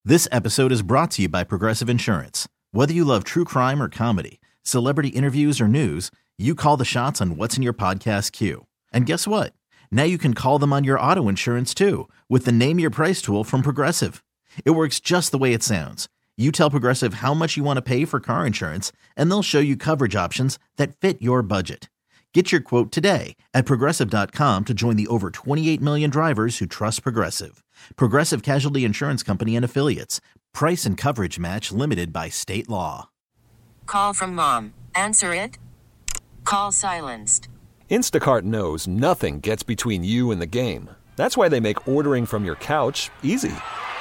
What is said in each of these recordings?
This episode is brought to you by Progressive Insurance. Whether you love true crime or comedy, celebrity interviews or news, you call the shots on what's in your podcast queue. And guess what? Now you can call them on your auto insurance too with the Name Your Price tool from Progressive. It works just the way it sounds. You tell Progressive how much you want to pay for car insurance, and they'll show you coverage options that fit your budget. Get your quote today at Progressive.com to join the over 28 million drivers who trust Progressive. Progressive Casualty Insurance Company and Affiliates. Price and coverage match limited by state law. Call from mom. Answer it. Call silenced. Instacart knows nothing gets between you and the game. That's why they make ordering from your couch easy.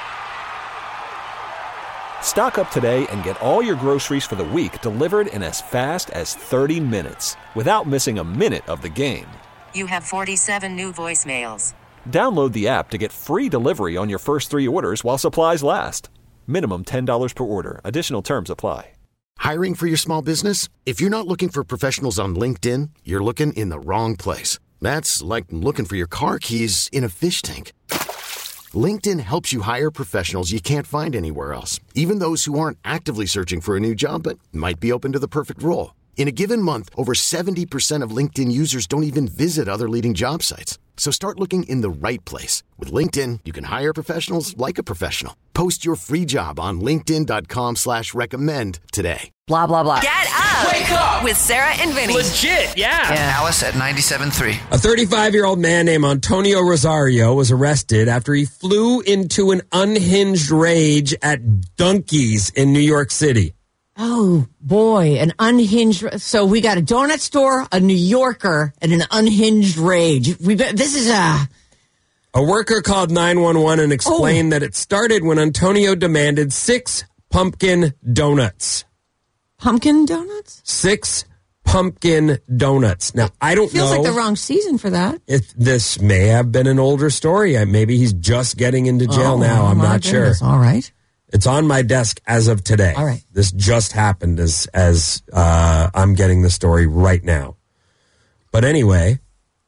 Stock up today and get all your groceries for the week delivered in as fast as 30 minutes without missing a minute of the game. You have 47 new voicemails. Download the app to get free delivery on your first 3 orders while supplies last. Minimum $10 per order. Additional terms apply. Hiring for your small business? If you're not looking for professionals on LinkedIn, you're looking in the wrong place. That's like looking for your car keys in a fish tank. LinkedIn helps you hire professionals you can't find anywhere else, even those who aren't actively searching for a new job but might be open to the perfect role. In a given month, over 70% of LinkedIn users don't even visit other leading job sites. So start looking in the right place. With LinkedIn, you can hire professionals like a professional. Post your free job on linkedin.com/recommend today. Blah, blah, blah. Get up! Wake up! With Sarah and Vinny. Legit, yeah. And Alice at 97.3. A 35-year-old man named Antonio Rosario was arrested after he flew into an unhinged rage at Dunkies in New York City. Oh, boy, an unhinged... So we got a donut store, a New Yorker, and an unhinged rage. This is a... A worker called 911 and explained that it started when Antonio demanded 6 pumpkin donuts. Pumpkin donuts? 6 pumpkin donuts. Now, I don't know... Feels like the wrong season for that. If this may have been an older story. Maybe he's just getting into jail now. I'm not sure. All right. It's on my desk as of today. All right. This just happened as I'm getting the story right now. But anyway,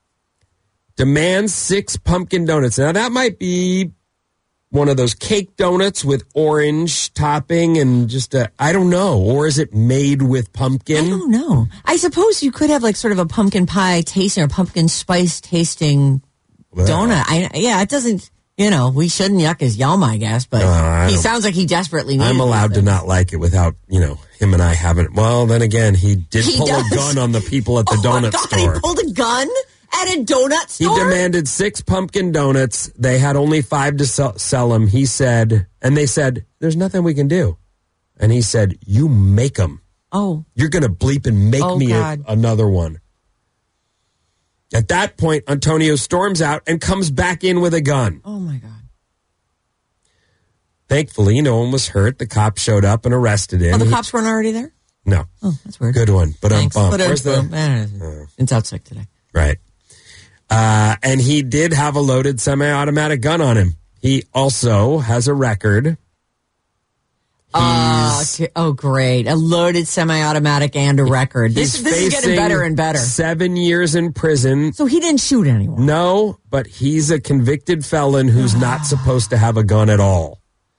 demands 6 pumpkin donuts. Now, that might be one of those cake donuts with orange topping and just I don't know. Or is it made with pumpkin? I don't know. I suppose you could have like sort of a pumpkin pie tasting or pumpkin spice tasting donut. It doesn't... You know, we shouldn't yuck his yum, I guess, but he sounds like he desperately needs it. I'm allowed to not like it without, him and I haven't. Well, then again, he did pull a gun on the people at the donut store. He pulled a gun at a donut store? He demanded 6 pumpkin donuts. They had only 5 to sell them. He said, and they said, there's nothing we can do. And he said, you make them. Oh. You're going to bleep and make me another one. At that point, Antonio storms out and comes back in with a gun. Oh, my God. Thankfully, no one was hurt. The cops showed up and arrested him. Oh, the cops weren't already there? No. Oh, that's weird. Good one. But Thanks. Where's the... It's out sick today. Right. And he did have a loaded semi-automatic gun on him. He also has a record. Oh, great. A loaded semi-automatic and a record. This is getting better and better. 7 years in prison. So he didn't shoot anyone? No, but he's a convicted felon who's not supposed to have a gun at all.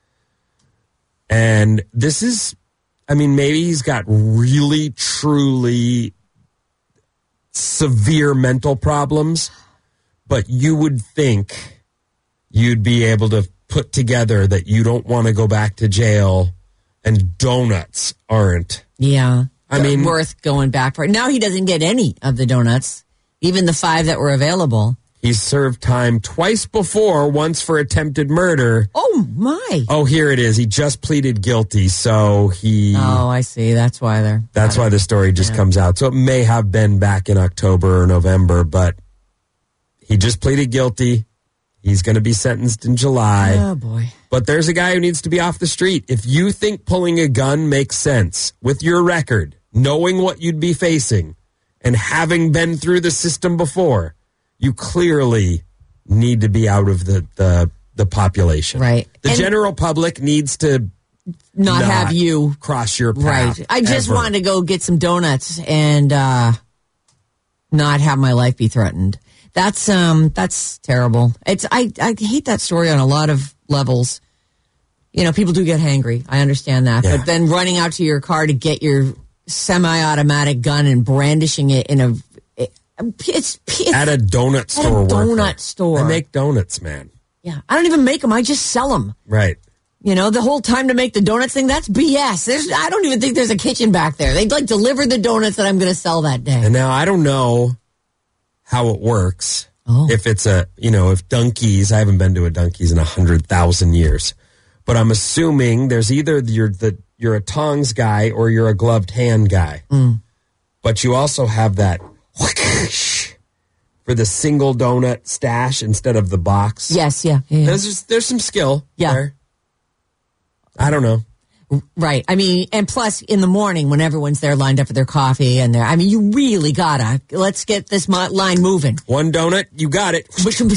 And this is, maybe he's got really, truly severe mental problems, but you would think you'd be able to put together that you don't want to go back to jail. And donuts aren't. Yeah. Worth going back for. Now he doesn't get any of the donuts, even the 5 that were available. He's served time twice before, once for attempted murder. Oh, my. Oh, here it is. He just pleaded guilty, so he... Oh, I see. That's why That's why the story just comes out. So it may have been back in October or November, but he just pleaded guilty. He's going to be sentenced in July. Oh, boy. But there's a guy who needs to be off the street. If you think pulling a gun makes sense with your record, knowing what you'd be facing, and having been through the system before, you clearly need to be out of the population. Right. The general public needs to not have you cross your path. Right. I just wanted to go get some donuts and not have my life be threatened. That's terrible. I hate that story on a lot of levels. people do get hangry. I understand that. Yeah. But then running out to your car to get your semi-automatic gun and brandishing it in it's at a donut store. Store. I make donuts, man. Yeah. I don't even make them. I just sell them. Right. The whole time to make the donuts thing, that's BS. I don't even think there's a kitchen back there. They'd deliver the donuts that I'm going to sell that day. And now I don't know how it works. Oh. If it's if Dunkies, I haven't been to a Dunkies in 100,000 years, but I'm assuming there's either you're a tongs guy or you're a gloved hand guy. Mm. But you also have that for the single donut stash instead of the box. Yes, yeah. There's some skill there. I don't know. Right. I mean, and plus in the morning when everyone's there lined up for their coffee you really let's get this line moving. One donut, you got it.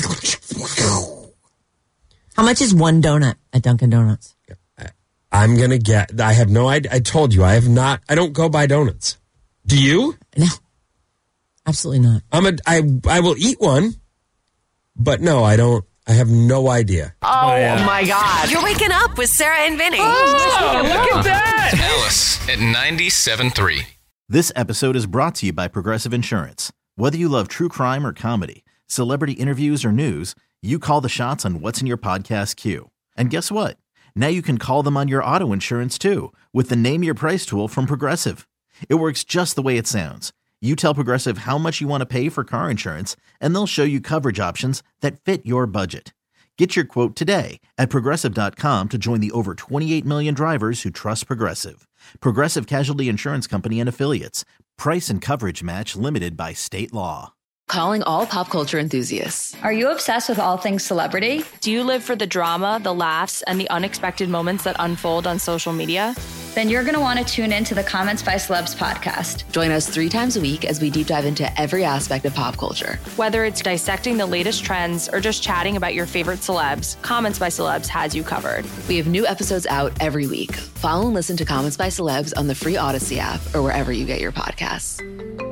How much is one donut at Dunkin' Donuts? I'm going to get, I have no idea. I told you, I don't go buy donuts. Do you? No, absolutely not. I will eat one, but no, I don't. I have no idea. Oh my God. You're waking up with Sarah and Vinny. Oh, look at that. Alice at 97.3. This episode is brought to you by Progressive Insurance. Whether you love true crime or comedy, celebrity interviews or news, you call the shots on what's in your podcast queue. And guess what? Now you can call them on your auto insurance too with the Name Your Price tool from Progressive. It works just the way it sounds. You tell Progressive how much you want to pay for car insurance, and they'll show you coverage options that fit your budget. Get your quote today at Progressive.com to join the over 28 million drivers who trust Progressive. Progressive Casualty Insurance Company and Affiliates. Price and coverage match limited by state law. Calling all pop culture enthusiasts. Are you obsessed with all things celebrity? Do you live for the drama, the laughs, and the unexpected moments that unfold on social media? Then you're going to want to tune in to the Comments by Celebs podcast. Join us 3 times a week as we deep dive into every aspect of pop culture. Whether it's dissecting the latest trends or just chatting about your favorite celebs, Comments by Celebs has you covered. We have new episodes out every week. Follow and listen to Comments by Celebs on the free Odyssey app or wherever you get your podcasts.